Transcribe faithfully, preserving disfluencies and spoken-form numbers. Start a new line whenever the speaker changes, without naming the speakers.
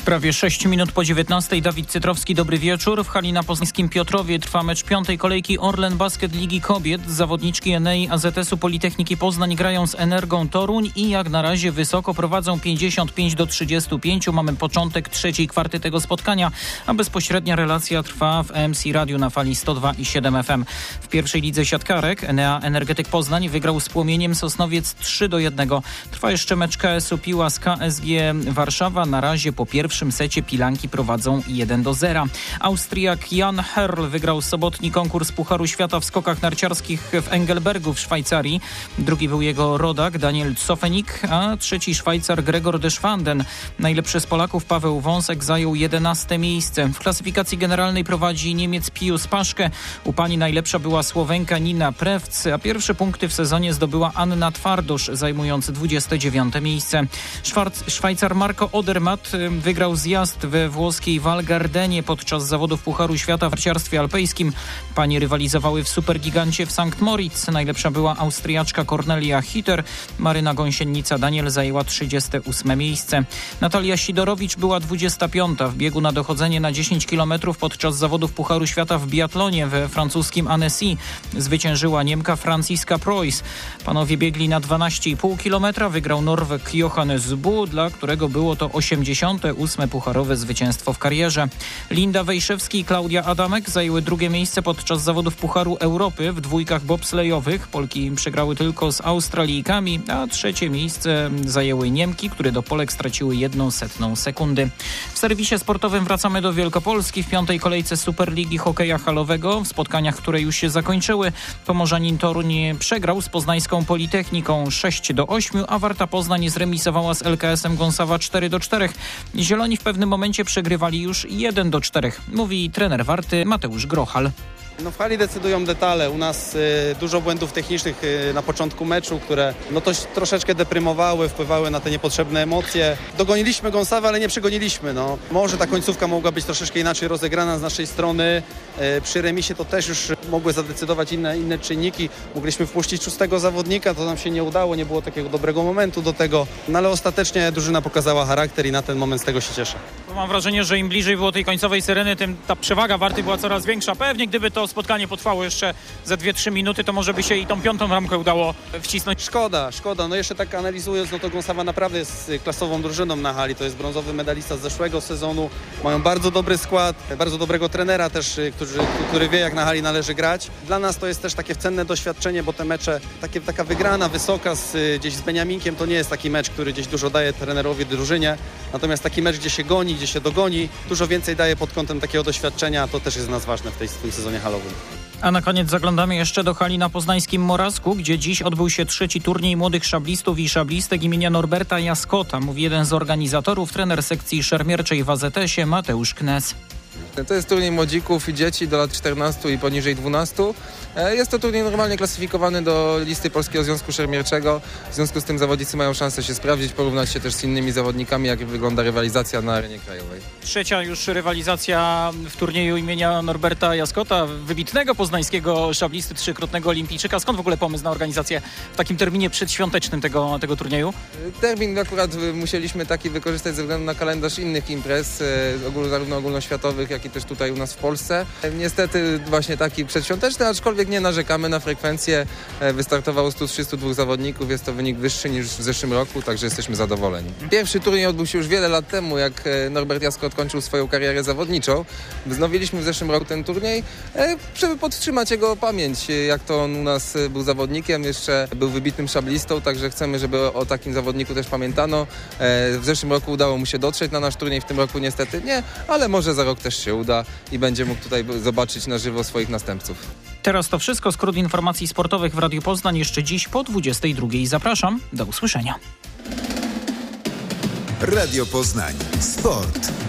Prawie sześć minut po dziewiętnastej. Dawid Cytrowski, dobry wieczór. W hali na poznańskim Piotrowie trwa mecz piątej kolejki Orlen Basket Ligi Kobiet. Zawodniczki Enei A Z S-u Politechniki Poznań grają z Energą Toruń i jak na razie wysoko prowadzą pięćdziesiąt pięć do trzydziestu pięciu. Mamy początek trzeciej kwarty tego spotkania, a bezpośrednia relacja trwa w E M C Radiu na fali sto dwa i siedem F M. W pierwszej lidze siatkarek Enea Energetyk Poznań wygrał z Płomieniem Sosnowiec trzy do jednego. Trwa jeszcze mecz K S u Piła z K S G Warszawa. Na razie po pierwszym W pierwszym secie Pilanki prowadzą jeden do zera. Austriak Jan Herl wygrał sobotni konkurs Pucharu Świata w skokach narciarskich w Engelbergu w Szwajcarii. Drugi był jego rodak Daniel Cofenik, a trzeci Szwajcar Gregor de Schwanden. Najlepszy z Polaków Paweł Wąsek zajął jedenaste miejsce. W klasyfikacji generalnej prowadzi Niemiec Pius Paszke. U pani najlepsza była Słowenka Nina Prewc, a pierwsze punkty w sezonie zdobyła Anna Twardosz, zajmując dwudzieste dziewiąte miejsce. Szwarc, Szwajcar Marco Odermatt wygrał zjazd we włoskiej Val Gardenie podczas zawodów Pucharu Świata w narciarstwie alpejskim. Panie rywalizowały w supergigancie w Sankt Moritz. Najlepsza była Austriaczka Cornelia Hitter. Maryna Gąsienica Daniel zajęła trzydzieste ósme miejsce. Natalia Sidorowicz była dwudziesta piąta w biegu na dochodzenie na dziesięć kilometrów podczas zawodów Pucharu Świata w biatlonie we francuskim Annecy. Zwyciężyła Niemka Franciska Preuss. Panowie biegli na dwanaście i pół kilometra. Wygrał Norweg Johannes Bu, dla którego było to osiemdziesiąte ósme pucharowe zwycięstwo w karierze. Linda Wejszewski i Klaudia Adamek zajęły drugie miejsce podczas zawodów Pucharu Europy w dwójkach bobslejowych. Polki przegrały tylko z Australijkami, a trzecie miejsce zajęły Niemki, które do Polek straciły jedną setną sekundy. W serwisie sportowym wracamy do Wielkopolski. W piątej kolejce Superligi Hokeja Halowego, w spotkaniach, które już się zakończyły, Pomorzanin Toruń przegrał z poznańską Politechniką sześć do ośmiu, a Warta Poznań zremisowała z L K S-em Gąsawa cztery do czterech. Zieloni w pewnym momencie przegrywali już jeden do czterech, mówi trener Warty Mateusz Grochal.
No w hali decydują detale. U nas y, dużo błędów technicznych y, na początku meczu, które no to troszeczkę deprymowały, wpływały na te niepotrzebne emocje. Dogoniliśmy Gąsawę, ale nie przegoniliśmy. No. Może ta końcówka mogła być troszeczkę inaczej rozegrana z naszej strony. Y, przy remisie to też już mogły zadecydować inne, inne czynniki. Mogliśmy wpuścić szóstego zawodnika, to nam się nie udało, nie było takiego dobrego momentu do tego. No ale ostatecznie drużyna pokazała charakter i na ten moment z tego się cieszę.
Mam wrażenie, że im bliżej było tej końcowej syreny, tym ta przewaga Warty była coraz większa. Pewnie gdyby to spotkanie potrwało jeszcze ze dwie trzy minuty, to może by się i tą piątą ramkę udało wcisnąć.
Szkoda, szkoda. No jeszcze tak analizując, no to Gąsawa naprawdę jest klasową drużyną na hali. To jest brązowy medalista z zeszłego sezonu. Mają bardzo dobry skład, bardzo dobrego trenera też, który, który wie, jak na hali należy grać. Dla nas to jest też takie cenne doświadczenie, bo te mecze, takie, taka wygrana wysoka z, gdzieś z Beniaminkiem, to nie jest taki mecz, który gdzieś dużo daje trenerowi, drużynie. Natomiast taki mecz, gdzie się goni, gdzie się dogoni, dużo więcej daje pod kątem takiego doświadczenia. To też jest dla nas ważne w, tej, w tym sezonie halowym.
A na koniec zaglądamy jeszcze do hali na poznańskim Morawsku, gdzie dziś odbył się trzeci turniej młodych szablistów i szablistek imienia Norberta Jaskota, mówi jeden z organizatorów, trener sekcji szermierczej w A Z S-ie Mateusz Knes.
To jest turniej młodzików i dzieci do lat czternastu i poniżej dwunastu. Jest to turniej normalnie klasyfikowany do listy Polskiego Związku Szermierczego. W związku z tym zawodnicy mają szansę się sprawdzić, porównać się też z innymi zawodnikami, jak wygląda rywalizacja na arenie krajowej.
Trzecia już rywalizacja w turnieju imienia Norberta Jaskota, wybitnego poznańskiego szablisty, trzykrotnego olimpijczyka. Skąd w ogóle pomysł na organizację w takim terminie przedświątecznym tego, tego turnieju?
Termin akurat musieliśmy taki wykorzystać ze względu na kalendarz innych imprez, zarówno ogólnoświatowych, jak i też tutaj u nas w Polsce. Niestety właśnie taki przedświąteczny, aczkolwiek nie narzekamy na frekwencję. Wystartowało stu trzydziestu dwóch zawodników, jest to wynik wyższy niż w zeszłym roku, także jesteśmy zadowoleni. Pierwszy turniej odbył się już wiele lat temu, jak Norbert Jaskot kończył swoją karierę zawodniczą. Wznowiliśmy w zeszłym roku ten turniej, żeby podtrzymać jego pamięć, jak to on u nas był zawodnikiem, jeszcze był wybitnym szablistą, także chcemy, żeby o takim zawodniku też pamiętano. W zeszłym roku udało mu się dotrzeć na nasz turniej, w tym roku niestety nie, ale może za rok też się uda i będzie mógł tutaj zobaczyć na żywo swoich następców.
Teraz to wszystko. Skrót informacji sportowych w Radiu Poznań jeszcze dziś po dwudziestej drugiej. Zapraszam. Do usłyszenia.
Radio Poznań. Sport.